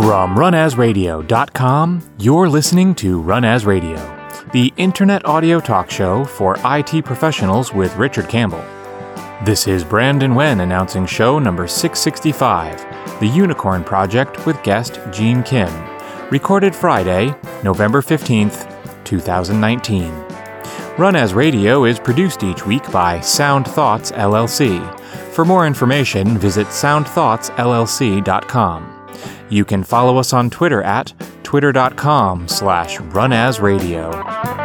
From runasradio.com, you're listening to Run As Radio, the internet audio talk show for IT professionals with Richard Campbell. This is Brandon Wen announcing show number 665, The Unicorn Project with guest Gene Kim, recorded Friday, November 15th, 2019. Run As Radio is produced each week by Sound Thoughts LLC. For more information, visit soundthoughtsllc.com. You can follow us on Twitter at twitter.com/runasradio.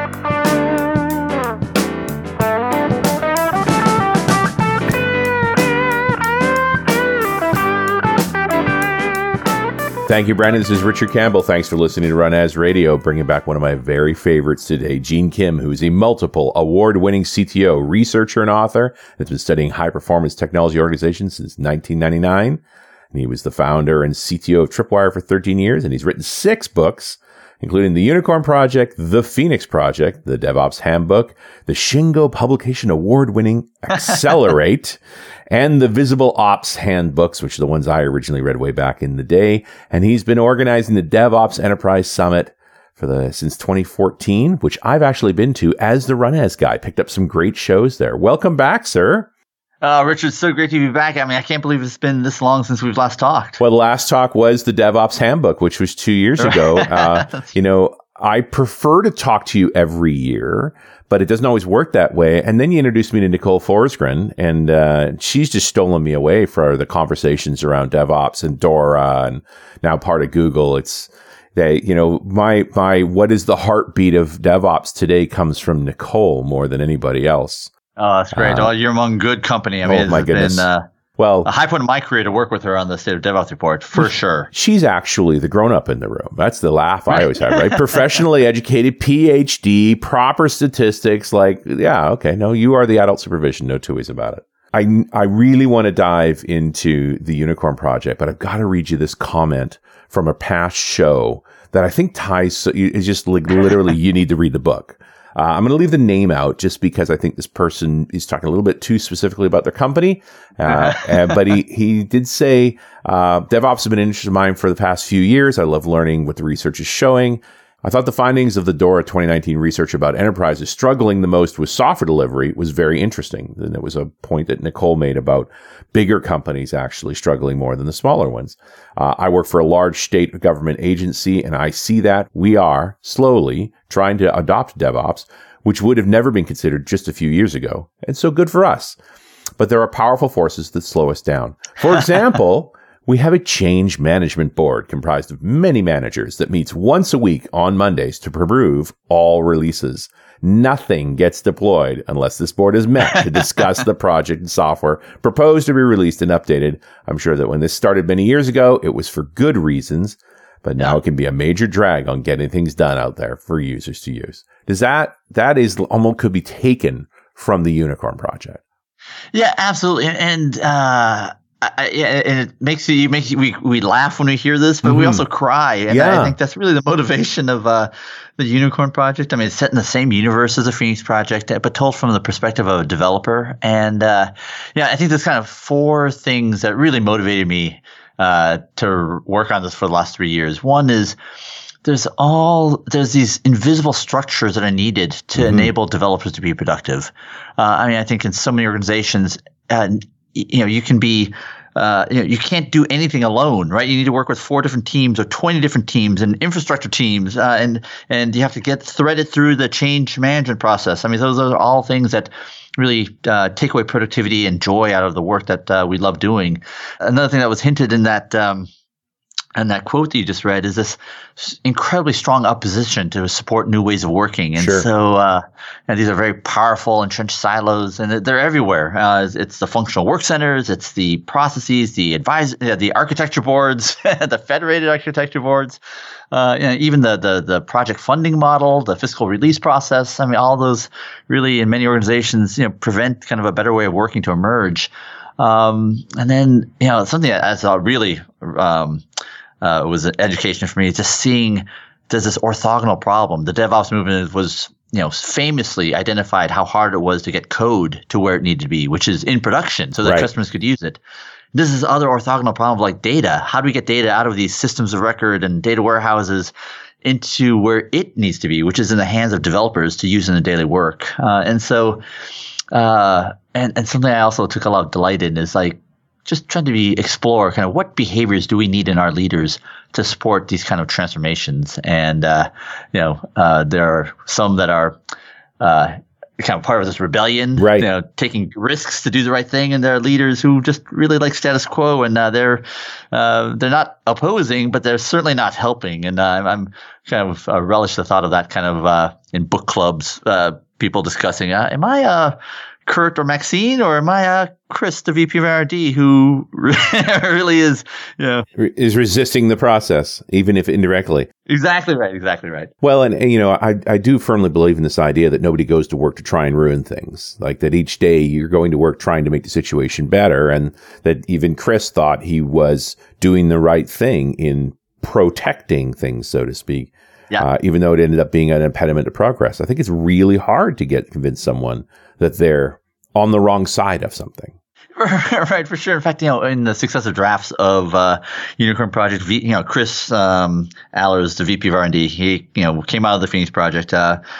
Thank you, Brandon. This is Richard Campbell. Thanks for listening to Run As Radio, bringing back one of my very favorites today, Gene Kim, who is a multiple award-winning CTO, researcher, and author that's been studying high-performance technology organizations since 1999. And he was the founder and CTO of Tripwire for 13 years, and he's written 6 books, including The Unicorn Project, The Phoenix Project, The DevOps Handbook, the Shingo Publication Award-winning Accelerate, and the Visible Ops Handbooks, which are the ones I originally read way back in the day. And he's been organizing the DevOps Enterprise Summit since 2014, which I've actually been to as the Run As guy. Picked up some great shows there. Welcome back, sir. Richard, so great to be back. I mean, I can't believe it's been this long since we've last talked. Well, the last talk was the DevOps Handbook, which was 2 years ago. I prefer to talk to you every year, but it doesn't always work that way. And then you introduced me to Nicole Forsgren, and she's just stolen me away for the conversations around DevOps and Dora, and now part of Google. It's my what is the heartbeat of DevOps today comes from Nicole more than anybody else. Oh, that's great. You're among good company. I mean, my goodness. Been, a high point of my career to work with her on the State of DevOps report, for sure. She's actually the grown-up in the room. That's the laugh I always have, right? Professionally educated, PhD, proper statistics. No, you are the adult supervision. No two ways about it. I really want to dive into the Unicorn Project, but I've got to read you this comment from a past show that I think ties. It's just literally you need to read the book. I'm going to leave the name out just because I think this person is talking a little bit too specifically about their company. But he did say, DevOps has been an interest of mine for the past few years. I love learning what the research is showing. I thought the findings of the DORA 2019 research about enterprises struggling the most with software delivery was very interesting. And it was a point that Nicole made about bigger companies actually struggling more than the smaller ones. I work for a large state government agency, and I see that we are slowly trying to adopt DevOps, which would have never been considered just a few years ago. And so good for us. But there are powerful forces that slow us down. For example, we have a change management board comprised of many managers that meets once a week on Mondays to approve all releases. Nothing gets deployed unless this board is met to discuss the project and software proposed to be released and updated. I'm sure that when this started many years ago, it was for good reasons, but now it can be a major drag on getting things done out there for users to use. That is almost could be taken from the Unicorn Project. Yeah, absolutely. And it makes we laugh when we hear this, but we also cry. And I think that's really the motivation of the Unicorn Project. I mean, it's set in the same universe as the Phoenix Project, but told from the perspective of a developer. And I think there's kind of 4 things that really motivated me to work on this for the last 3 years. One is there's these invisible structures that are needed to enable developers to be productive. I think in so many organizations, you can be, you can't do anything alone, right? You need to work with 4 different teams or 20 different teams and infrastructure teams, and you have to get threaded through the change management process. I mean, those are all things that really take away productivity and joy out of the work that we love doing. Another thing that was hinted in that quote that you just read is this incredibly strong opposition to support new ways of working. And so these are very powerful entrenched silos, and they're everywhere. It's the functional work centers, it's the processes, the architecture boards, the federated architecture boards, even the project funding model, the fiscal release process. I mean, all those really in many organizations, prevent kind of a better way of working to emerge. And then, something that I saw really was an education for me, just seeing there's this orthogonal problem. The DevOps movement was, famously identified how hard it was to get code to where it needed to be, which is in production so that customers could use it. this is other orthogonal problem like data. How do we get data out of these systems of record and data warehouses into where it needs to be, which is in the hands of developers to use in the daily work? And something I also took a lot of delight in is like just trying to explore kind of what behaviors do we need in our leaders to support these kind of transformations. And there are some that are kind of part of this rebellion, right? Taking risks to do the right thing, and there are leaders who just really like status quo, and they're not opposing, but they're certainly not helping. And I'm kind of relish the thought of that kind of in book clubs, people discussing, am I Kurt or Maxine, or am I Chris, the VP of R&D, who really is, is resisting the process, even if indirectly. Exactly right. Well, and I do firmly believe in this idea that nobody goes to work to try and ruin things. Like that each day you're going to work trying to make the situation better, and that even Chris thought he was doing the right thing in protecting things, so to speak. Yeah. Even though it ended up being an impediment to progress. I think it's really hard to convince someone that they're on the wrong side of something. Right, for sure. In fact, in the successive drafts of Unicorn Project, Chris Allers, the VP of R&D, he came out of the Phoenix Project.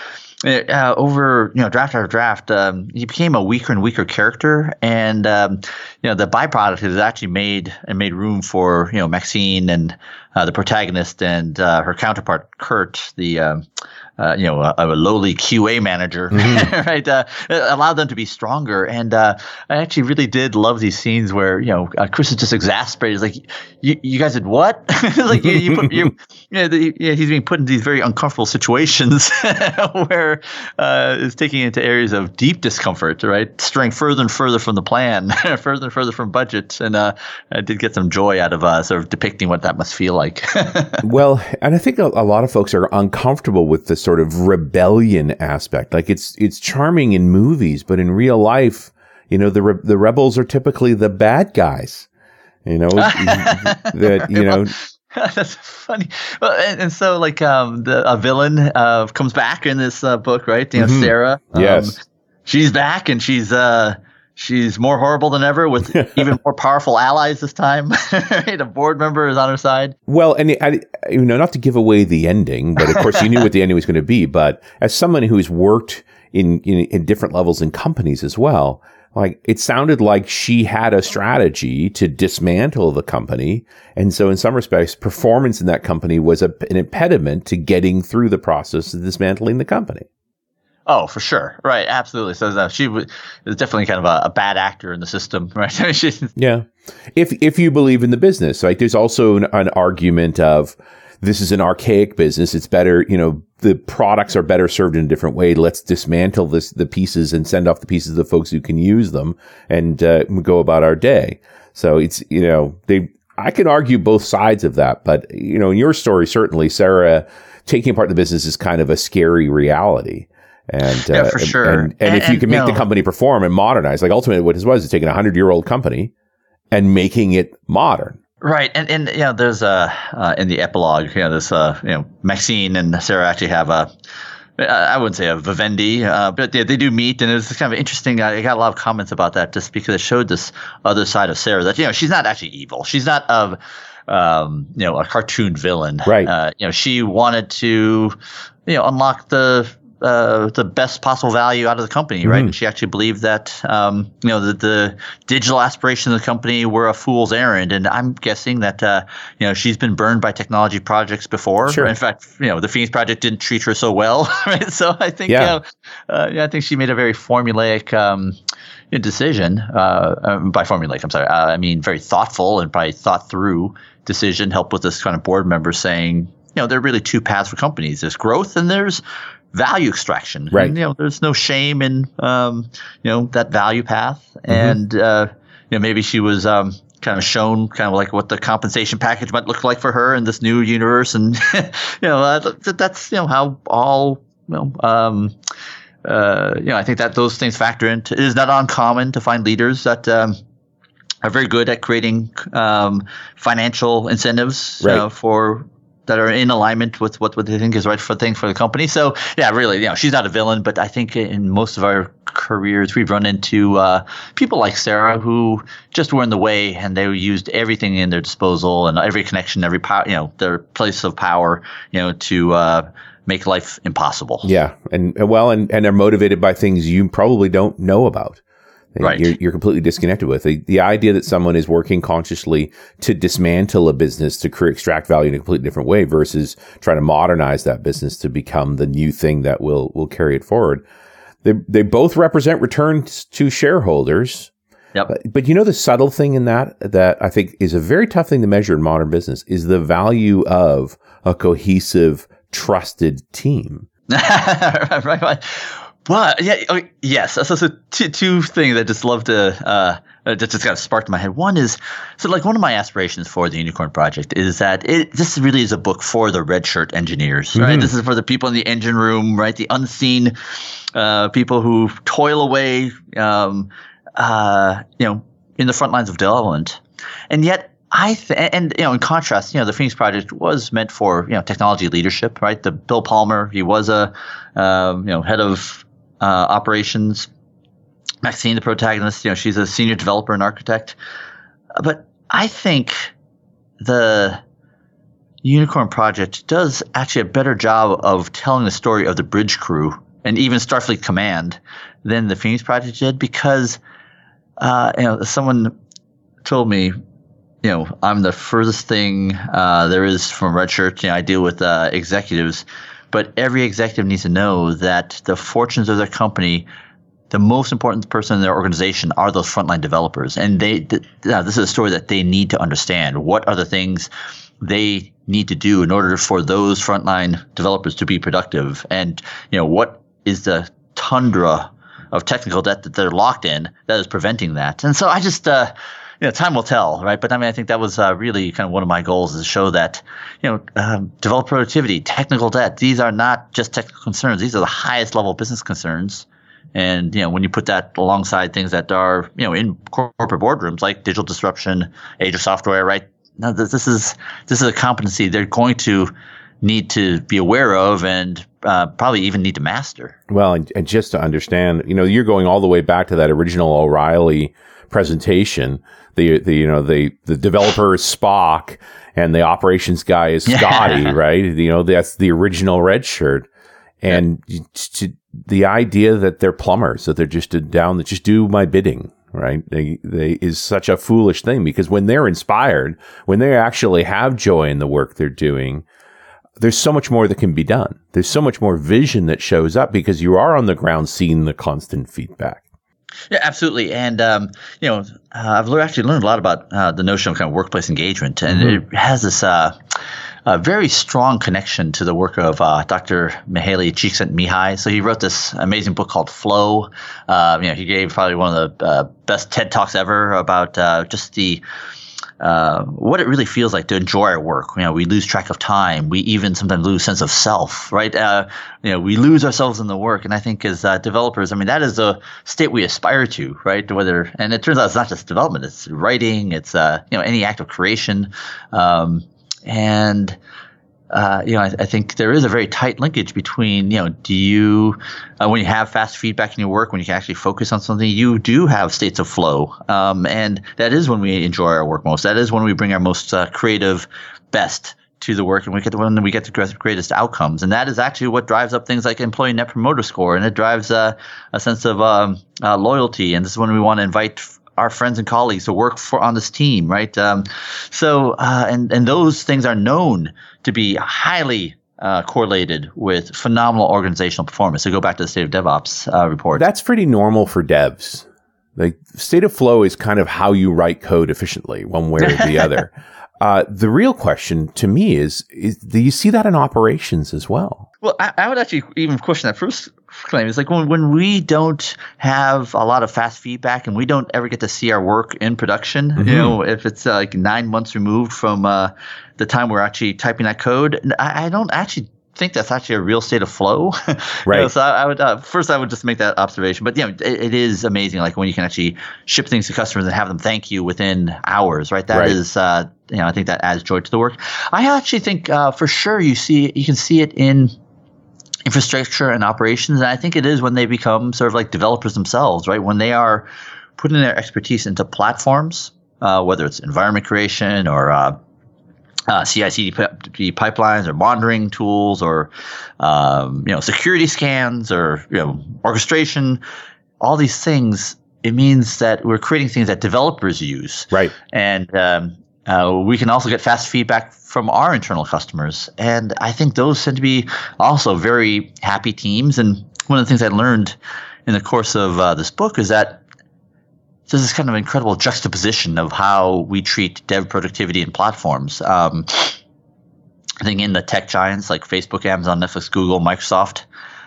Over draft after draft, he became a weaker and weaker character, and the byproduct has actually made room for Maxine and the protagonist and her counterpart Kurt, the a lowly QA manager, right? Allowed them to be stronger. And I actually really did love these scenes where, Chris is just exasperated. It's like, you guys did what? Like he's being put in these very uncomfortable situations where it's taking into areas of deep discomfort, right? Straying further and further from the plan, further and further from budget. And I did get some joy out of sort of depicting what that must feel like. Well, and I think a lot of folks are uncomfortable with this sort of rebellion aspect. Like it's charming in movies, but in real life, the rebels are typically the bad guys. That's funny. Well, and so like a villain comes back in this book, right? Sarah. Yes. She's back, and she's more horrible than ever, with even more powerful allies this time. Right? A board member is on her side. Well, and not to give away the ending, but of course you knew what the ending was going to be. But as someone who's worked in different levels in companies as well, like it sounded like she had a strategy to dismantle the company, and so in some respects, performance in that company was an impediment to getting through the process of dismantling the company. Oh, for sure. Right. Absolutely. So she was definitely kind of a bad actor in the system, right? Yeah. If you believe in the business, right? There's also an argument of this is an archaic business. It's better, the products are better served in a different way. Let's dismantle the pieces and send off the pieces to the folks who can use them and go about our day. So it's, I can argue both sides of that. But, in your story, certainly, Sarah taking apart the business is kind of a scary reality. And for sure. And if you can make the company perform and modernize, like ultimately what this was is taking a 100-year-old company and making it modern. Right. And there's in the epilogue, this Maxine and Sarah actually have I wouldn't say a Vivendi, but they do meet, and it was kind of interesting. I got a lot of comments about that just because it showed this other side of Sarah that she's not actually evil. She's not a cartoon villain. Right. She wanted to unlock the best possible value out of the company, right? And she actually believed that, the digital aspirations of the company were a fool's errand. And I'm guessing that, she's been burned by technology projects before. Sure. In fact, the Phoenix Project didn't treat her so well, right? So I think, I think she made a very formulaic decision. By formulaic, I'm sorry. I mean, very thoughtful and probably thought through decision. Helped with this kind of board member saying, there are really two paths for companies. There's growth and there's value extraction. Right. And, there's no shame in, that value path. And, maybe she was, kind of shown kind of like what the compensation package might look like for her in this new universe. And, that's, how all, I think that those things factor into. It is not uncommon to find leaders that, are very good at creating, financial incentives, right. For that are in alignment with what they think is right for the company. So yeah, really, she's not a villain, but I think in most of our careers we've run into people like Sarah who just were in the way, and they used everything in their disposal and every connection, every power, their place of power, to make life impossible. Yeah, and they're motivated by things you probably don't know about. Right. You're completely disconnected with the idea that someone is working consciously to dismantle a business to extract value in a completely different way versus trying to modernize that business to become the new thing that will carry it forward. They both represent returns to shareholders. Yep. But the subtle thing in that I think is a very tough thing to measure in modern business is the value of a cohesive, trusted team. Right. But yes. So two things I just love to that just kind of sparked in my head. One is one of my aspirations for the Unicorn Project is that this really is a book for the red shirt engineers, right? This is for the people in the engine room, right? The unseen people who toil away, in the front lines of development, and yet. In contrast, the Phoenix Project was meant for technology leadership, right? The Bill Palmer, he was a head of operations. Maxine, the protagonist, she's a senior developer and architect. But I think the Unicorn Project does actually a better job of telling the story of the bridge crew and even Starfleet Command than the Phoenix Project did, because someone told me. I'm the furthest thing there is from red shirt. I deal with executives, but every executive needs to know that the fortunes of their company, the most important person in their organization are those frontline developers. And this is a story that they need to understand. What are the things they need to do in order for those frontline developers to be productive? And, what is the tundra of technical debt that they're locked in that is preventing that? And so I just time will tell, right? But I think that was really kind of one of my goals, is to show that, developer productivity, technical debt, these are not just technical concerns. These are the highest level business concerns. And, when you put that alongside things that are, in corporate boardrooms like digital disruption, age of software, right? Now, this is a competency they're going to need to be aware of and probably even need to master. Well, and just to understand, you're going all the way back to that original O'Reilly presentation. The developer is Spock and the operations guy is Scotty, right? That's the original red shirt. And the idea that they're plumbers, that they're just just do my bidding, right? They is such a foolish thing, because when they're inspired, when they actually have joy in the work they're doing, there's so much more that can be done. There's so much more vision that shows up because you are on the ground seeing the constant feedback. Yeah, absolutely. And, I've actually learned a lot about the notion of kind of workplace engagement. And it has this a very strong connection to the work of Dr. Mihaly Csikszentmihalyi. So he wrote this amazing book called Flow. He gave probably one of the best TED Talks ever about just the what it really feels like to enjoy our work. We lose track of time. We even sometimes lose sense of self, right? We lose ourselves in the work. And I think as developers, that is a state we aspire to, right? And it turns out it's not just development, it's writing, it's, any act of creation. I think there is a very tight linkage between, do you, when you have fast feedback in your work, when you can actually focus on something, you do have states of flow. And that is when we enjoy our work most. That is when we bring our most creative best to the work, and when we get the greatest outcomes. And that is actually what drives up things like employee net promoter score. And it drives a sense of loyalty. And this is when we want to invite our friends and colleagues to work on this team, right? And those things are known to be highly correlated with phenomenal organizational performance. So go back to the State of DevOps report. That's pretty normal for devs. Like, state of flow is kind of how you write code efficiently, one way or the other. The real question to me is do you see that in operations as well? Well, I would actually even question that first claim. It's like when we don't have a lot of fast feedback and we don't ever get to see our work in production, if it's like 9 months removed from the time we're actually typing that code, I don't actually think that's actually a real state of flow. Right. So I would first I would just make that observation. But it is amazing, like when you can actually ship things to customers and have them thank you within hours, right? That is, I think that adds joy to the work. I actually think for sure you can see it in infrastructure and operations, and I think it is when they become sort of like developers themselves, right? When they are putting their expertise into platforms, whether it's environment creation or CI/CD pipelines or monitoring tools or security scans or orchestration, all these things. It means that we're creating things that developers use, right? And we can also get fast feedback from our internal customers, and I think those tend to be also very happy teams. And one of the things I learned in the course of this book is that there's this kind of incredible juxtaposition of how we treat dev productivity and platforms. I think in the tech giants like Facebook, Amazon, Netflix, Google, Microsoft,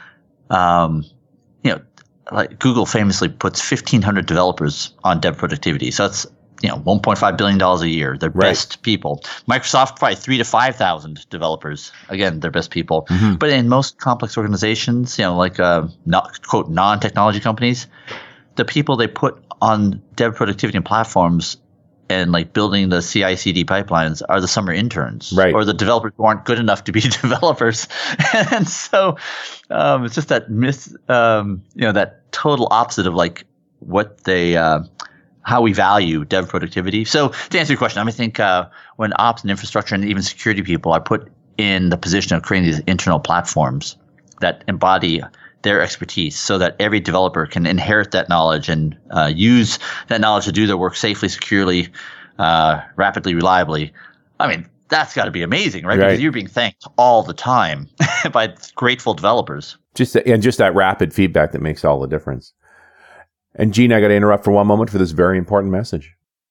like Google famously puts 1,500 developers on dev productivity. So that's $1.5 billion a year. They're best people. Microsoft, probably 3,000 to 5,000 developers. Again, they're best people. Mm-hmm. But in most complex organizations, like quote non-technology companies, the people they put on dev productivity and platforms and like building the CI/CD pipelines are the summer interns, right? Or the developers who aren't good enough to be developers. And so it's just that that total opposite of like what they how we value dev productivity. So to answer your question, I think when ops and infrastructure and even security people are put in the position of creating these internal platforms that embody their expertise so that every developer can inherit that knowledge and use that knowledge to do their work safely, securely, rapidly, reliably. I mean, that's got to be amazing, right? Because you're being thanked all the time by grateful developers. Just that rapid feedback that makes all the difference. And Gene, I got to interrupt for one moment for this very important message.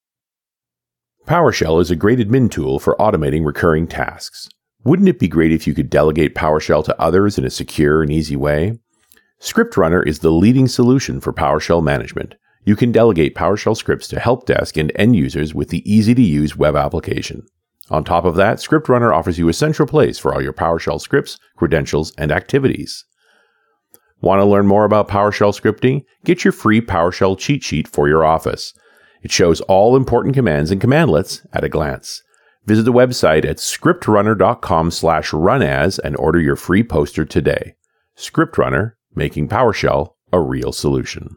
PowerShell is a great admin tool for automating recurring tasks. Wouldn't it be great if you could delegate PowerShell to others in a secure and easy way? ScriptRunner is the leading solution for PowerShell management. You can delegate PowerShell scripts to help desk and end users with the easy-to-use web application. On top of that, ScriptRunner offers you a central place for all your PowerShell scripts, credentials, and activities. Want to learn more about PowerShell scripting? Get your free PowerShell cheat sheet for your office. It shows all important commands and commandlets at a glance. Visit the website at scriptrunner.com/runas and order your free poster today. ScriptRunner, making PowerShell a real solution.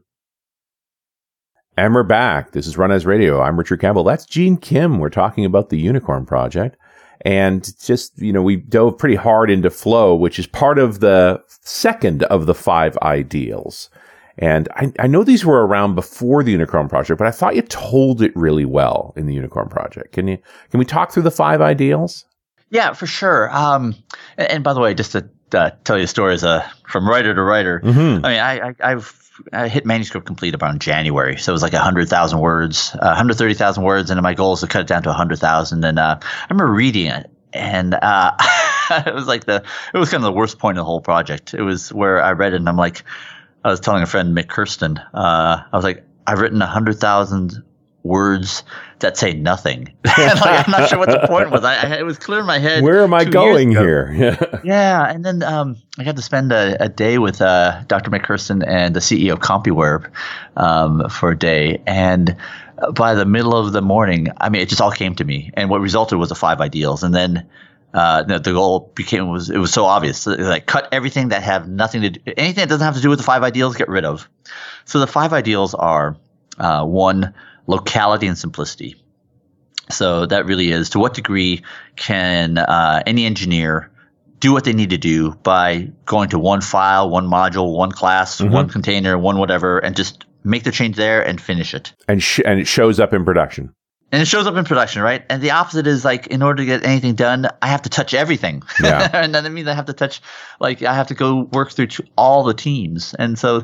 And we're back. This is Run As Radio. I'm Richard Campbell. That's Gene Kim. We're talking about the Unicorn Project. And just, we dove pretty hard into flow, which is part of the second of the 5 ideals. And I know these were around before the Unicorn Project, but I thought you told it really well in the Unicorn Project. Can we talk through the 5 ideals? Yeah, for sure. And by the way, just to tell you a story from writer to writer. Mm-hmm. I mean, I hit manuscript complete about January, so it was like 100,000 words, 130,000 words, and my goal is to cut it down to 100,000. And I remember reading it, and it was kind of the worst point of the whole project. It was where I read it, and I was telling a friend, Mick Kirsten, I was like, I've written 100,000 words that say nothing. I'm not sure what the point was. It was clear in my head. Where am I going here? Yeah. And then I got to spend a day with Dr. Mick Kirsten and the CEO of CompuWare for a day. And by the middle of the morning, it just all came to me. And what resulted was the 5 ideals. And then the goal it was so obvious. Like, cut everything that have nothing to do, anything that doesn't have to do with the 5 ideals, get rid of. So the 5 ideals are 1, locality and simplicity. So that really is, to what degree can any engineer do what they need to do by going to one file, one module, one class, mm-hmm. one container, one whatever, and just make the change there and finish it. And it shows up in production. And it shows up in production, right? And the opposite is, like, in order to get anything done, I have to touch everything. Yeah. And that means I have to touch, I have to go work through all the teams. And so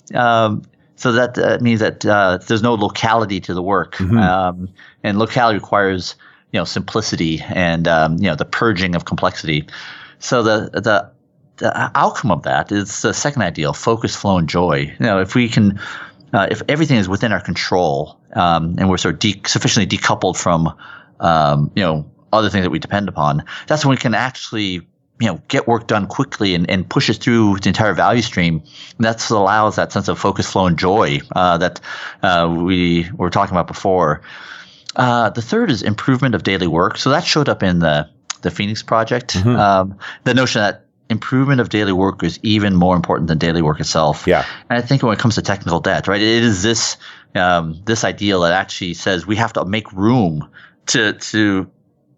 that means that there's no locality to the work. Mm-hmm. And locality requires, simplicity and, the purging of complexity. So the outcome of that is the second ideal: focus, flow, and joy. If we can, if everything is within our control, and we're sort of sufficiently decoupled from, other things that we depend upon, that's when we can actually get work done quickly and pushes through the entire value stream. And that's what allows that sense of focus, flow, and joy that we were talking about before. The third is improvement of daily work. So that showed up in the Phoenix project. The notion that improvement of daily work is even more important than daily work itself. Yeah. And I think when it comes to technical debt, right, it is this ideal that actually says we have to make room to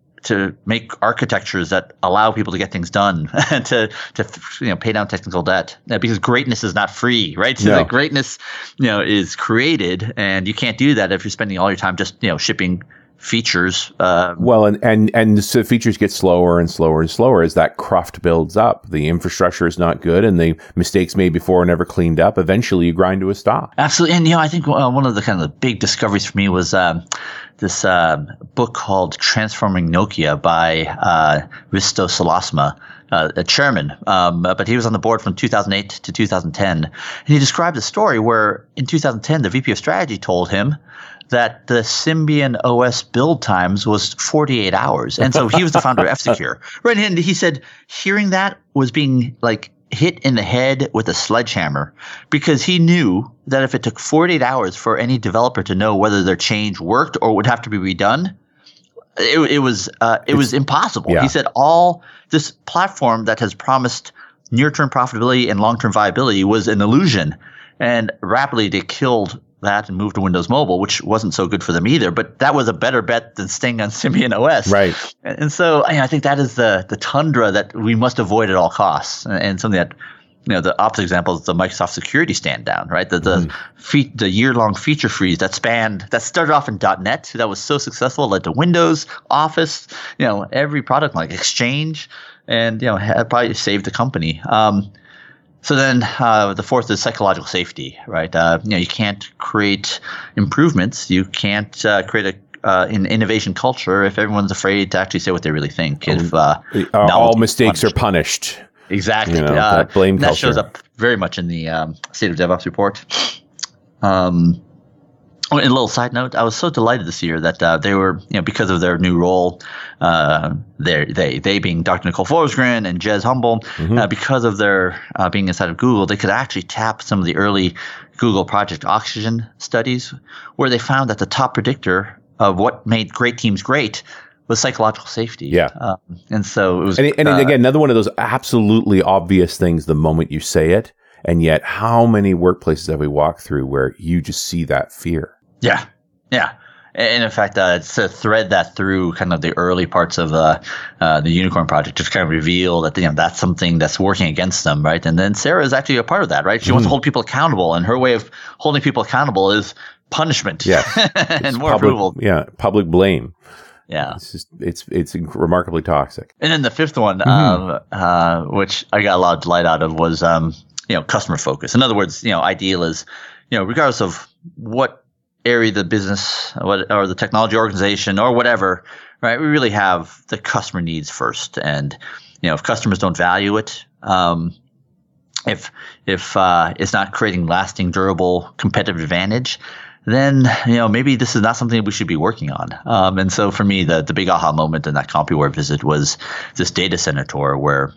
make architectures that allow people to get things done and to pay down technical debt, because greatness is not free, right? So that greatness is created, and you can't do that if you're spending all your time just shipping features. Well, and so features get slower and slower and slower as that cruft builds up. The infrastructure is not good, and the mistakes made before are never cleaned up. Eventually, you grind to a stop. Absolutely, and I think one of the kind of the big discoveries for me was this book called Transforming Nokia by Risto Salasma, a chairman, but he was on the board from 2008 to 2010. And he described a story where in 2010, the VP of strategy told him that the Symbian OS build times was 48 hours. And so he was the founder of F-Secure. Right. And he said hearing that was being hit in the head with a sledgehammer, because he knew that if it took 48 hours for any developer to know whether their change worked or would have to be redone, it was impossible. Yeah. He said this platform that has promised near-term profitability and long-term viability was an illusion. And rapidly they killed that and moved to Windows Mobile, which wasn't so good for them either. But that was a better bet than staying on Symbian OS. Right. And so I think that is the tundra that we must avoid at all costs, and something that the opposite example is the Microsoft security stand down, right? The year-long feature freeze that started off in .NET, that was so successful, led to Windows, Office, every product like Exchange, and had probably saved the company. So then the fourth is psychological safety, right? You can't create improvements. You can't create an innovation culture if everyone's afraid to actually say what they really think. If all mistakes are punished. Exactly. That blame culture. That shows up very much in the State of DevOps report. A little side note, I was so delighted this year that they were, because of their new role, they being Dr. Nicole Forsgren and Jez Humble, because of their being inside of Google, they could actually tap some of the early Google Project Oxygen studies, where they found that the top predictor of what made great teams great was psychological safety. Yeah. And so it was. And again, another one of those absolutely obvious things the moment you say it. And yet, how many workplaces have we walked through where you just see that fear? Yeah. Yeah. And in fact, it's to thread that through kind of the early parts of the Unicorn Project, just kind of reveal that that's something that's working against them, right? And then Sarah is actually a part of that, right? She wants to hold people accountable, and her way of holding people accountable is punishment, and more approval. Yeah, public blame. Yeah, it's remarkably toxic. And then the fifth one, which I got a lot of delight out of, was customer focus. In other words, ideal is regardless of what area of the business or the technology organization or whatever, right? We really have the customer needs first, and if customers don't value it, if it's not creating lasting, durable competitive advantage, then maybe this is not something we should be working on. And so for me, the big aha moment in that CompuWare visit was this data center tour where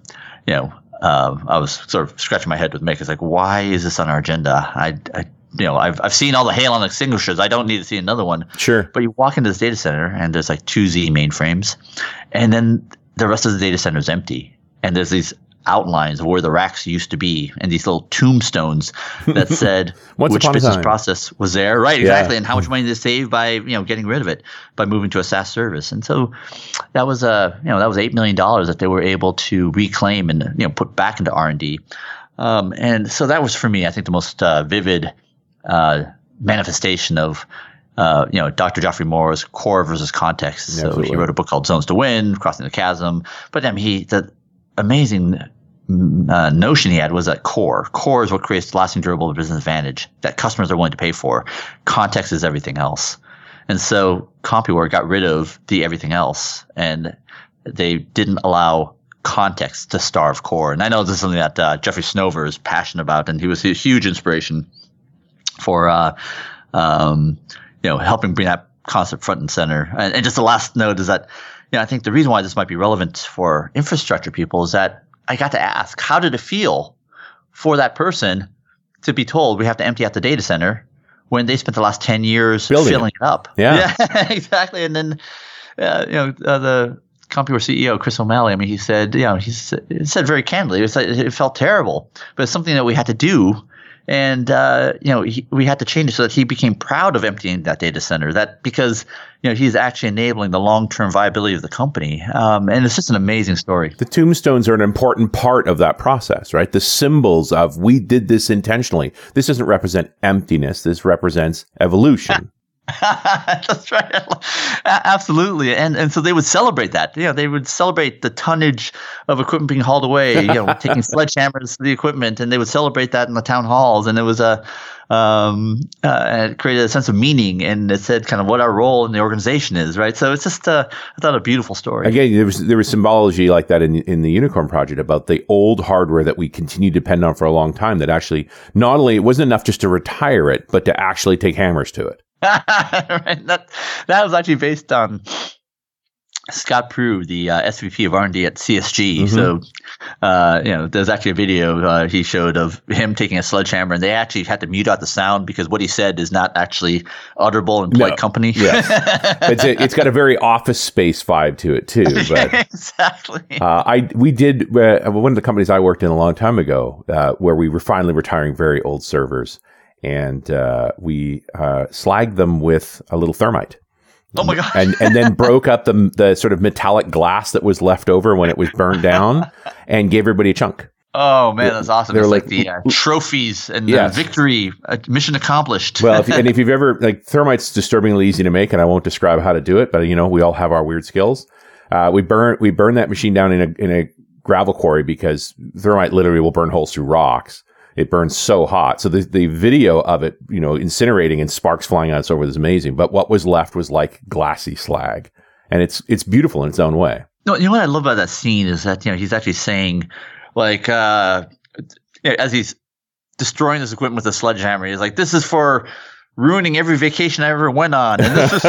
I was sort of scratching my head with Mick. It's like, why is this on our agenda? I've seen all the Halon extinguishers. I don't need to see another one. Sure. But you walk into this data center and there's like 2 Z mainframes, and then the rest of the data center is empty. And there's these outlines of where the racks used to be, and these little tombstones that said which business process was there. Right, exactly. Yeah. And how much money they save by getting rid of it by moving to a SaaS service. And so that was that was $8 million that they were able to reclaim and put back into R&D. And so that was, for me, I think the most vivid manifestation of Dr. Geoffrey Moore's core versus context. So absolutely. He wrote a book called Zones to Win, Crossing the Chasm. But the amazing notion he had was that core is what creates lasting, durable business advantage that customers are willing to pay for. Context is everything else. And so CompuWare got rid of the everything else, and they didn't allow context to starve core. And I know this is something that Jeffrey Snover is passionate about, and he was a huge inspiration for helping bring that concept front and center. And just the last note is that I think the reason why this might be relevant for infrastructure people is that I got to ask, how did it feel for that person to be told we have to empty out the data center when they spent the last 10 years filling it up? Yeah, exactly. And then, the CompuWare CEO, Chris O'Malley, I mean, he said, he said very candidly, it felt terrible, but it's something that we had to do. And, we had to change it so that he became proud of emptying that data center, because, he's actually enabling the long-term viability of the company. And it's just an amazing story. The tombstones are an important part of that process, right? The symbols of we did this intentionally. This doesn't represent emptiness. This represents evolution. That's right. Absolutely. And so they would celebrate that. They would celebrate the tonnage of equipment being hauled away, taking sledgehammers to the equipment, and they would celebrate that in the town halls. And it was it created a sense of meaning, and it said kind of what our role in the organization is, right? So it's just, I thought, a beautiful story. Again, there was symbology like that in the Unicorn Project about the old hardware that we continue to depend on for a long time, that actually not only, it wasn't enough just to retire it, but to actually take hammers to it. Right. That was actually based on Scott Prue, the SVP of R&D at CSG. Mm-hmm. So, there's actually a video he showed of him taking a sledgehammer, and they actually had to mute out the sound because what he said is not actually utterable in polite company. Yes. It's got a very Office Space vibe to it too. But, exactly. We did one of the companies I worked in a long time ago, where we were finally retiring very old servers. And we slagged them with a little thermite. Oh my God! and then broke up the sort of metallic glass that was left over when it was burned down, and gave everybody a chunk. Oh man, that's awesome! It's like the trophies and the victory, mission accomplished. Well, if you've ever, thermite's disturbingly easy to make, and I won't describe how to do it, but we all have our weird skills. We burn that machine down in a gravel quarry, because thermite literally will burn holes through rocks. It burns so hot. So the video of it, incinerating and sparks flying out it's over was amazing. But what was left was like glassy slag. And it's beautiful in its own way. No, what I love about that scene is that, he's actually saying, as he's destroying this equipment with a sledgehammer, he's like, this is for ruining every vacation I ever went on. And this is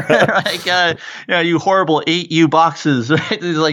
for, you horrible 8U boxes, right? It's like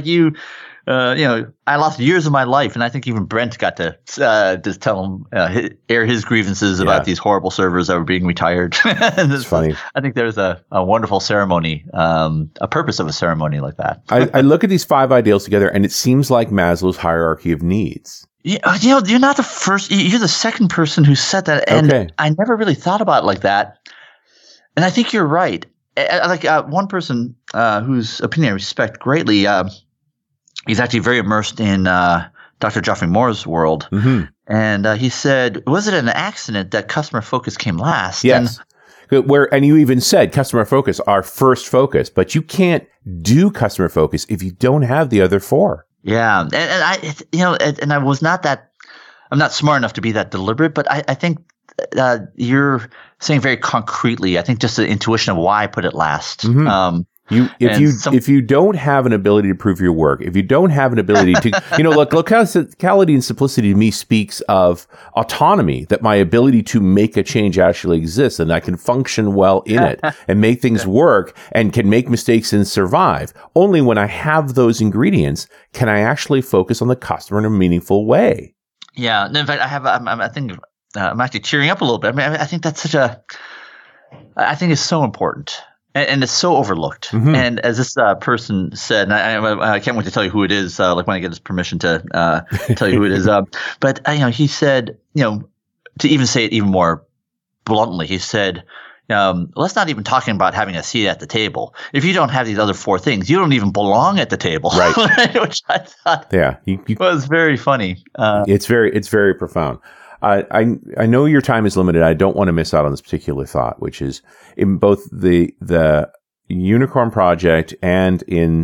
I lost years of my life, and I think even Brent got to just tell him, air his grievances about these horrible servers that were being retired. And it's funny. I think there's a wonderful ceremony, a purpose of a ceremony like that. I look at these 5 ideals together, and it seems like Maslow's hierarchy of needs. Yeah, you're not the first. You're the second person who said that, and I never really thought about it like that. And I think you're right. One person whose opinion I respect greatly. He's actually very immersed in Dr. Geoffrey Moore's world. Mm-hmm. And he said, was it an accident that customer focus came last? Yes. And you even said customer focus, our first focus. But you can't do customer focus if you don't have the other 4. Yeah. And I was not that – I'm not smart enough to be that deliberate. But I think you're saying very concretely, I think just the intuition of why I put it last. Mm-hmm. If you don't have an ability to prove your work, if you don't have an ability to, locality and simplicity to me speaks of autonomy, that my ability to make a change actually exists, and I can function well in it and make things work and can make mistakes and survive. Only when I have those ingredients can I actually focus on the customer in a meaningful way. Yeah. In fact, I'm actually tearing up a little bit. I mean, I think that's I think it's so important. And it's so overlooked. Mm-hmm. And as this person said, and I can't wait to tell you who it is, when I get his permission to tell you who it is. But he said, to even say it even more bluntly, he said, let's not even talking about having a seat at the table. If you don't have these other 4 things, you don't even belong at the table. Right. Which I thought was very funny. It's very profound. I know your time is limited. I don't want to miss out on this particular thought, which is in both the Unicorn Project and in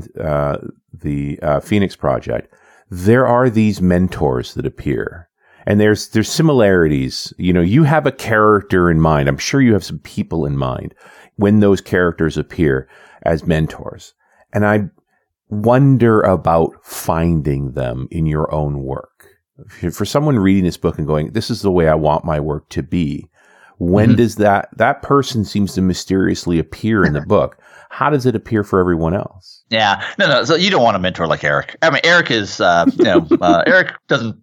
the Phoenix Project, there are these mentors that appear. And there's similarities. You have a character in mind. I'm sure you have some people in mind when those characters appear as mentors. And I wonder about finding them in your own work. For someone reading this book and going, this is the way I want my work to be, when does that person seems to mysteriously appear in the book? How does it appear for everyone else? Yeah, no. So you don't want a mentor like Eric. I mean, Eric is, Eric doesn't,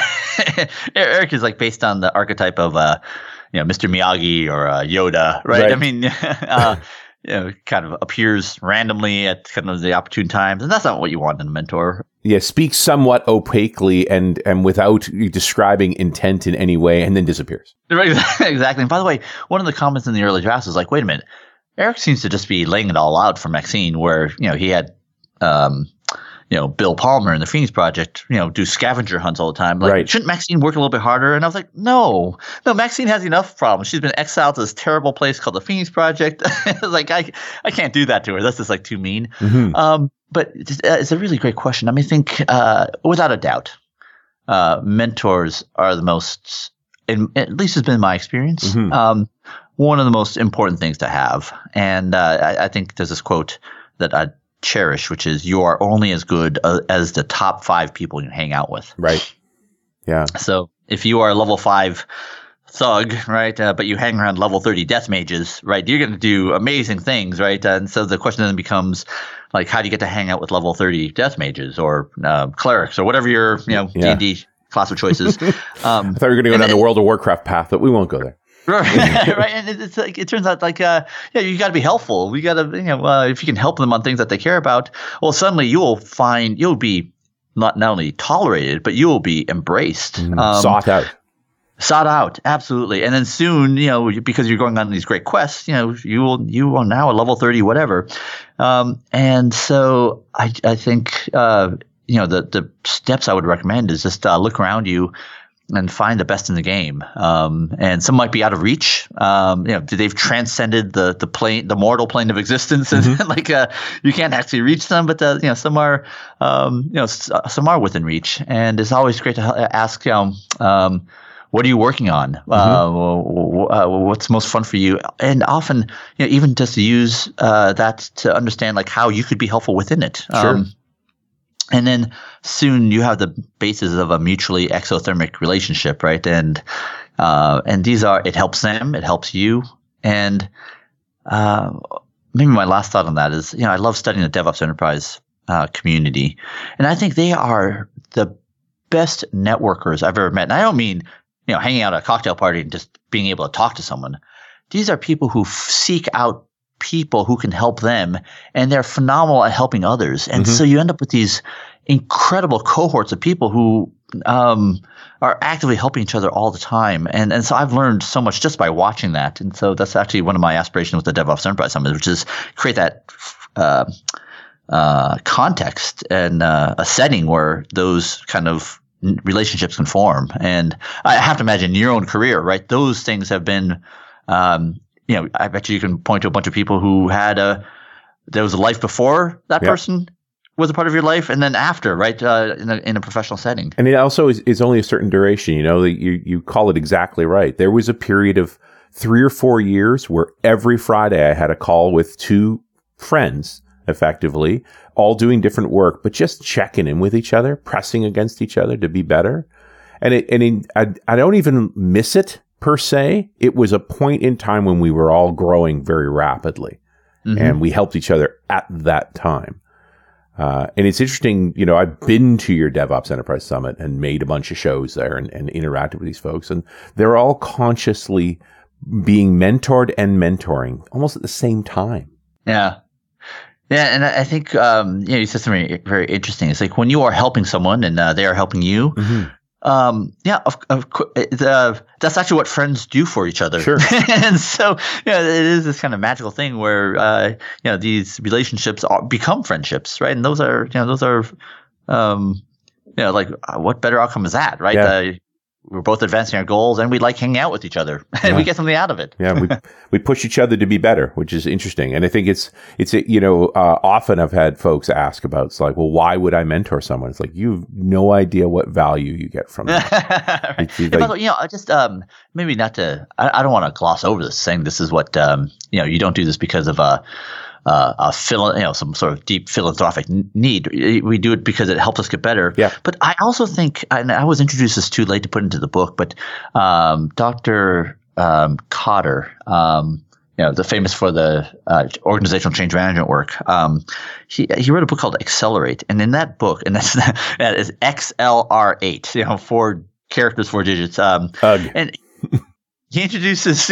Eric is like based on the archetype of, Mr. Miyagi or Yoda, right? I mean, kind of appears randomly at kind of the opportune times, and that's not what you want in a mentor. Yeah, speaks somewhat opaquely and without describing intent in any way, and then disappears. Exactly. And by the way, one of the comments in the early drafts was like, wait a minute, Eric seems to just be laying it all out for Maxine, where, he had, Bill Palmer in the Phoenix Project, do scavenger hunts all the time. Like, right. Shouldn't Maxine work a little bit harder? And I was like, no, Maxine has enough problems. She's been exiled to this terrible place called the Phoenix Project. Like, I can't do that to her. That's just like too mean. Mm-hmm. But it's a really great question. I mean, I think without a doubt, mentors are the most, at least has been my experience, one of the most important things to have. And I think there's this quote that I cherish, which is, you are only as good as the top 5 people you hang out with. Right. Yeah. So if you are a level 5 thug, right, but you hang around level 30 death mages, right, you're going to do amazing things, right? And so the question then becomes, like, how do you get to hang out with level 30 death mages or clerics or whatever your, D&D class of choices? I thought you were going to go down the World of Warcraft path, but we won't go there. Right, and it's like, it turns out like you got to be helpful. We got to if you can help them on things that they care about, well, suddenly you'll be not only tolerated, but you will be embraced, sought out, absolutely. And then soon, because you're going on these great quests, you are now a level 30 whatever, and so I think the steps I would recommend is just look around you and find the best in the game. And some might be out of reach. They've transcended the mortal plane of existence, and you can't actually reach them. But some are, some are within reach. And it's always great to ask, what are you working on? What's most fun for you? And often, even just to use that to understand like how you could be helpful within it. Sure. And then soon you have the basis of a mutually exothermic relationship, right? And these are, it helps them, it helps you. And maybe my last thought on that is, I love studying the DevOps Enterprise community. And I think they are the best networkers I've ever met. And I don't mean, hanging out at a cocktail party and just being able to talk to someone. These are people who seek out people who can help them, and they're phenomenal at helping others. And so you end up with these incredible cohorts of people who are actively helping each other all the time. And so I've learned so much just by watching that. And so that's actually one of my aspirations with the DevOps Enterprise Summit, which is create that context and a setting where those kind of relationships can form. And I have to imagine in your own career, right? Those things have been I bet you can point to a bunch of people who had there was a life before that person was a part of your life, and then after, right, in a professional setting. And it also is only a certain duration. You call it exactly right. There was a period of 3 or 4 years where every Friday I had a call with 2 friends, effectively, all doing different work, but just checking in with each other, pressing against each other to be better. And I don't even miss it per se. It was a point in time when we were all growing very rapidly, and we helped each other at that time. And it's interesting, I've been to your DevOps Enterprise Summit and made a bunch of shows there and interacted with these folks, and they're all consciously being mentored and mentoring almost at the same time. Yeah. Yeah, and I think you said something very interesting. It's like when you are helping someone and they are helping you. Of course, that's actually what friends do for each other. Sure. And so, it is this kind of magical thing where, these relationships become friendships, right? And those are, like what better outcome is that, right? Yeah. We're both advancing our goals, and we like hanging out with each other, and we get something out of it. Yeah, we push each other to be better, which is interesting. And I think it's often I've had folks ask about, it's like, well, why would I mentor someone? It's like, you've no idea what value you get from that. Right. By the way, just maybe not to. I don't want to gloss over this, saying this is what you don't do this because of some sort of deep philanthropic need. We do it because it helps us get better. Yeah. But I also think, and I was introduced this too late to put into the book, but Dr. Cotter, the famous for the organizational change management work. He wrote a book called Accelerate, and in that book, and that is XLR8, 4 characters, 4 digits. And he introduces,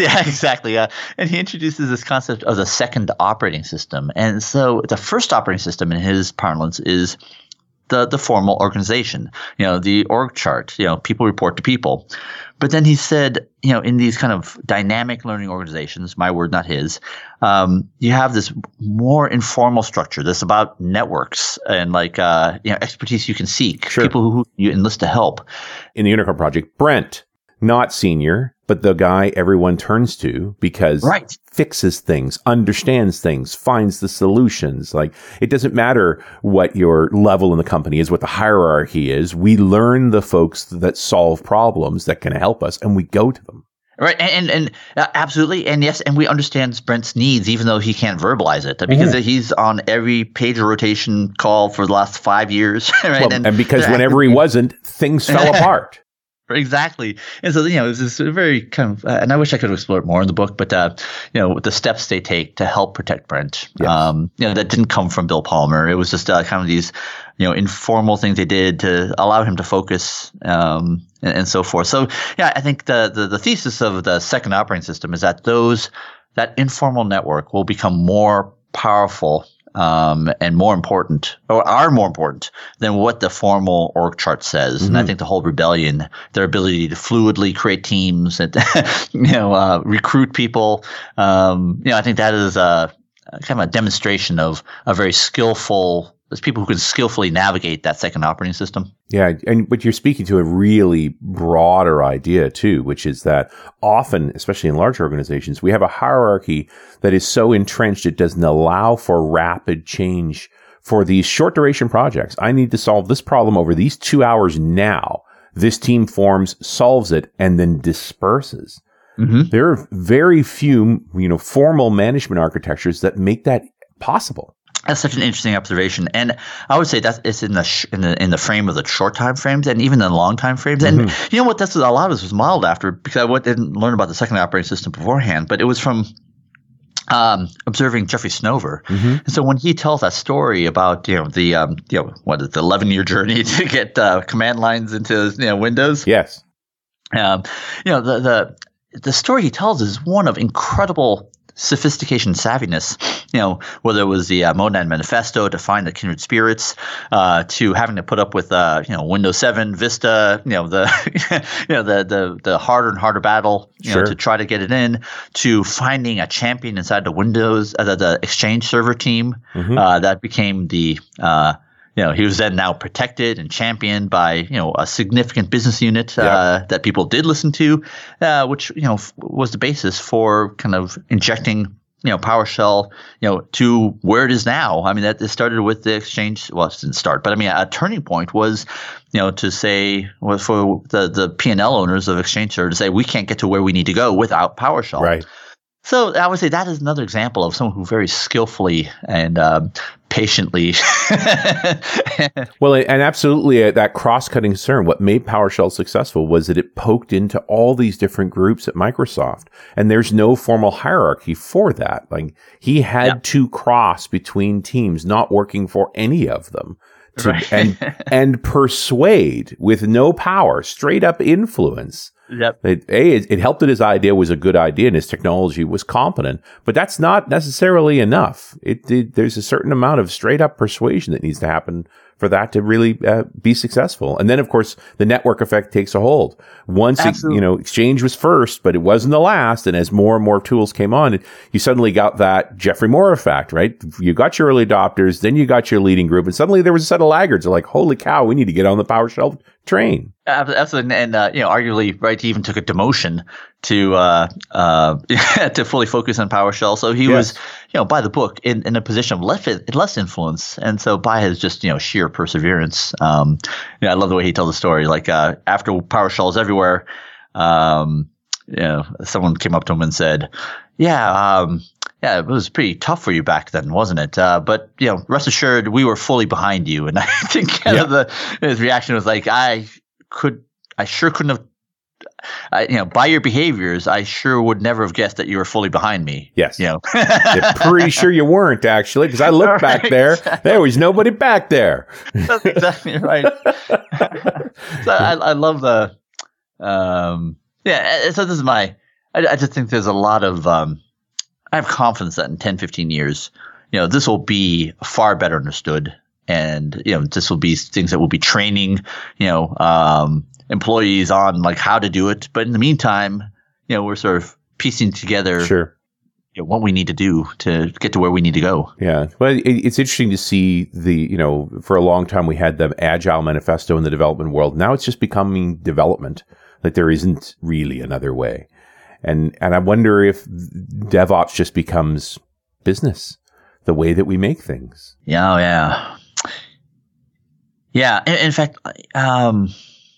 and he introduces this concept of the second operating system. And so the first operating system in his parlance is the formal organization, the org chart, people report to people. But then he said, in these kind of dynamic learning organizations, my word, not his, you have this more informal structure that's about networks and expertise you can seek, people who you enlist to help. In the Unicorn Project, Brent, not senior, but the guy everyone turns to because fixes things, understands things, finds the solutions. Like, it doesn't matter what your level in the company is, what the hierarchy is. We learn the folks that solve problems that can help us, and we go to them. Right. And absolutely. And yes, and we understand Brent's needs, even though he can't verbalize it, because he's on every pager rotation call for the last 5 yeyears. Right? Well, and because whenever he wasn't, things fell apart. Exactly. And so, it was this very kind of, and I wish I could have explored more in the book, but, the steps they take to help protect Brent, that didn't come from Bill Palmer. It was just kind of these, informal things they did to allow him to focus, and so forth. So, I think the thesis of the second operating system is that that informal network will become more powerful and more important, or are more important than what the formal org chart says. And I think the whole rebellion, their ability to fluidly create teams and recruit people, I think that is a kind of a demonstration of a very skillful. There's people who can skillfully navigate that second operating system. Yeah, but you're speaking to a really broader idea too, which is that often, especially in large organizations, we have a hierarchy that is so entrenched it doesn't allow for rapid change for these short duration projects. I need to solve this problem over these 2 hours now. This team forms, solves it, and then disperses. There are very few, formal management architectures that make that possible. That's such an interesting observation, and I would say that it's in the frame of the short time frames, and even the long time frames. And you know what? That's a lot of this was modeled after, because I didn't learn about the second operating system beforehand, but it was from observing Jeffrey Snover. And so when he tells that story about the 11-year journey to get command lines into Windows. Yes. The story he tells is one of incredible sophistication, savviness, whether it was the Monad Manifesto to find the kindred spirits, to having to put up with Windows 7, Vista, the harder and harder battle, to try to get it in, to finding a champion inside the Windows, the Exchange server team, that became the he was then now protected and championed by, a significant business unit that people did listen to, which, was the basis for kind of injecting, PowerShell, to where it is now. I mean, that it started with the Exchange. Well, it didn't start, but I mean, a turning point was, to say, for the P&L owners of Exchange Server to say, we can't get to where we need to go without PowerShell. Right. So I would say that is another example of someone who very skillfully and patiently. Well, and absolutely that cross-cutting concern. What made PowerShell successful was that it poked into all these different groups at Microsoft, and there's no formal hierarchy for that. Like, he had to cross between teams, not working for any of them, and persuade with no power, straight up influence. It helped that his idea was a good idea and his technology was competent, but that's not necessarily enough. There's a certain amount of straight up persuasion that needs to happen for that to really be successful. And then, of course, the network effect takes a hold. Once, Exchange was first, but it wasn't the last. And as more and more tools came on, you suddenly got that Geoffrey Moore effect, right? You got your early adopters, then you got your leading group, and suddenly there was a set of laggards. They're like, holy cow, we need to get on the PowerShell train. Absolutely. And arguably, right, he even took a demotion to to fully focus on PowerShell. So he was, by the book, in a position of less influence. And so by his just, sheer perseverance, I love the way he tells the story. Like, after PowerShell is everywhere, someone came up to him and said, it was pretty tough for you back then, wasn't it? But, rest assured, we were fully behind you. And I think his reaction was like, I sure couldn't have by your behaviors, I sure would never have guessed that you were fully behind me. Yes. I'm pretty sure you weren't, actually, because I looked back there. There was nobody back there. That's exactly right. So I love the, so this is I just think there's a lot of, I have confidence that in 10, 15 years, this will be far better understood. And, this will be things that will be training, employees on like how to do it. But in the meantime, we're sort of piecing together what we need to do to get to where we need to go. Yeah. Well, it's interesting to see for a long time we had the Agile Manifesto in the development world. Now it's just becoming development. Like there isn't really another way. And I wonder if DevOps just becomes business, the way that we make things. Yeah. Yeah. Yeah. In fact, that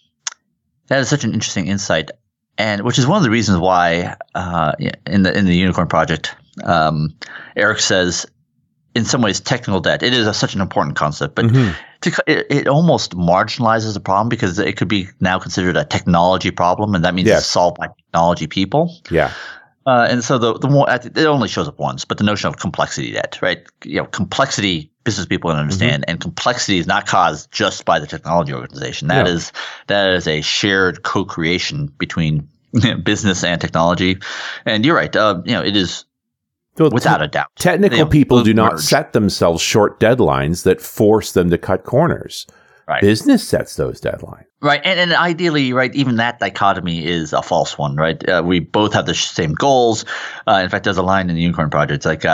is such an interesting insight, and which is one of the reasons why in the Unicorn Project, Eric says, in some ways, technical debt. It is such an important concept, but it almost marginalizes the problem because it could be now considered a technology problem, and that means it's solved by technology people. Yeah. And so the more it only shows up once, but the notion of complexity debt, right? Complexity business people can understand, and complexity is not caused just by the technology organization. That is a shared co-creation between business and technology. And you're right. It is without a doubt. Technical people do not set themselves short deadlines that force them to cut corners. Right. Business sets those deadlines. Right. And ideally, right, even that dichotomy is a false one, right? We both have the same goals. In fact, there's a line in the Unicorn Project. It's like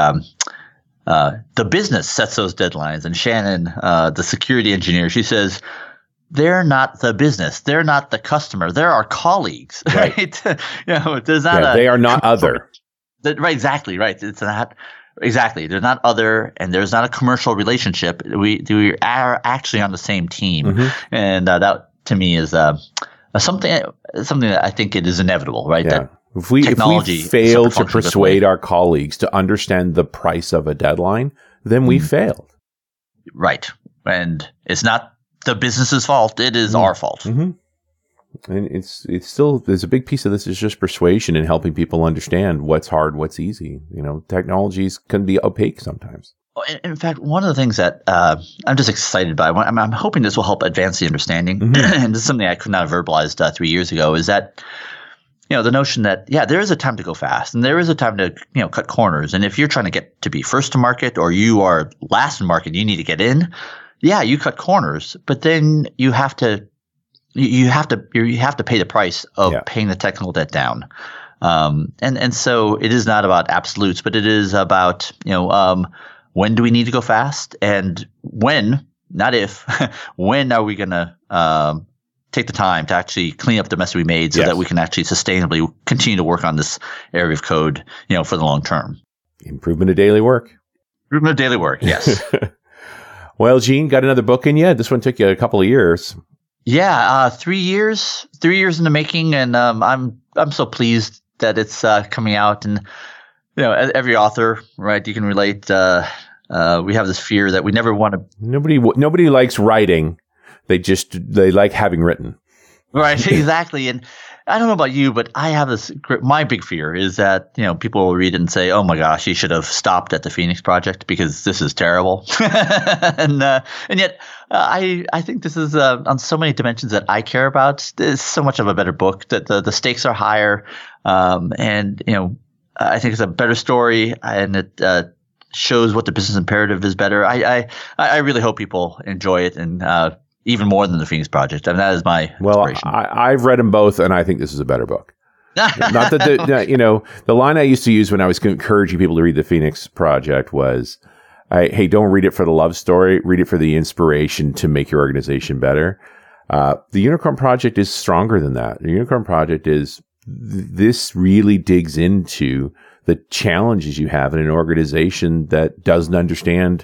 the business sets those deadlines. And Shannon, the security engineer, she says, they're not the business. They're not the customer. They're our colleagues. Right. There's not they are not other. Right. Exactly. Right. It's not. Exactly. They're not other, and there's not a commercial relationship. We are actually on the same team. And that to me is something that I think it is inevitable, right? Yeah. That if we fail to persuade our colleagues to understand the price of a deadline, then we failed. Right. And it's not the business's fault. It is our fault. And it's still, there's a big piece of this is just persuasion and helping people understand what's hard, what's easy. Technologies can be opaque sometimes. In fact, one of the things that I'm just excited by, I'm hoping this will help advance the understanding, and this is something I could not have verbalized 3 years ago, is that, the notion that, there is a time to go fast, and there is a time to, cut corners. And if you're trying to get to be first to market, or you are last in market, you need to get in, you cut corners, but then you have to pay the price of paying the technical debt down. And so it is not about absolutes, but it is about, when do we need to go fast, and when, not if, when are we going to take the time to actually clean up the mess we made so that we can actually sustainably continue to work on this area of code, for the long term. Improvement of daily work. Improvement of daily work. Yes. Well, Gene, got another book in you? This one took you a couple of years. Yeah, 3 years. 3 years in the making, and I'm so pleased that it's coming out. And every author, right? You can relate. We have this fear that we never want to. Nobody likes writing. They like having written. Right, exactly. And I don't know about you, but I have this. My big fear is that people will read it and say, "Oh my gosh, you should have stopped at the Phoenix Project because this is terrible." and yet, I think this is on so many dimensions that I care about. It's so much of a better book. That the stakes are higher, and I think it's a better story, and it shows what the business imperative is better. I really hope people enjoy it, and even more than the Phoenix Project. I mean, that is my inspiration. I've read them both, and I think this is a better book. Not that the line I used to use when I was encouraging people to read the Phoenix Project was, hey, don't read it for the love story. Read it for the inspiration to make your organization better. The Unicorn Project is stronger than that. The Unicorn Project this really digs into the challenges you have in an organization that doesn't understand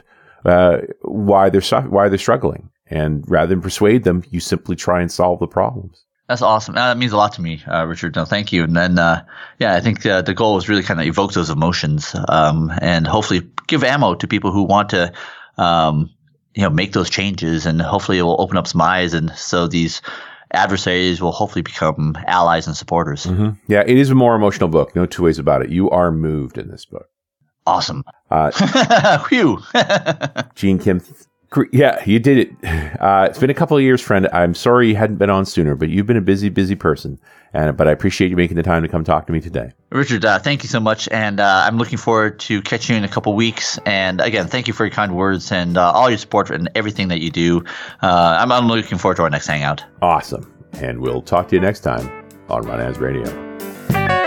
why they're struggling. And rather than persuade them, you simply try and solve the problems. That's awesome. That means a lot to me, Richard. No, thank you. And then, I think the goal was really kind of evoke those emotions, and hopefully give ammo to people who want to, make those changes. And hopefully it will open up some eyes. And so these adversaries will hopefully become allies and supporters. Mm-hmm. Yeah, it is a more emotional book. No two ways about it. You are moved in this book. Awesome. Phew. Gene Kim. Yeah, you did it. It's been a couple of years, friend. I'm sorry you hadn't been on sooner, but you've been a busy, busy person. But I appreciate you making the time to come talk to me today. Richard, thank you so much. And I'm looking forward to catching you in a couple weeks. And again, thank you for your kind words and all your support and everything that you do. I'm looking forward to our next hangout. Awesome. And we'll talk to you next time on Run As Radio.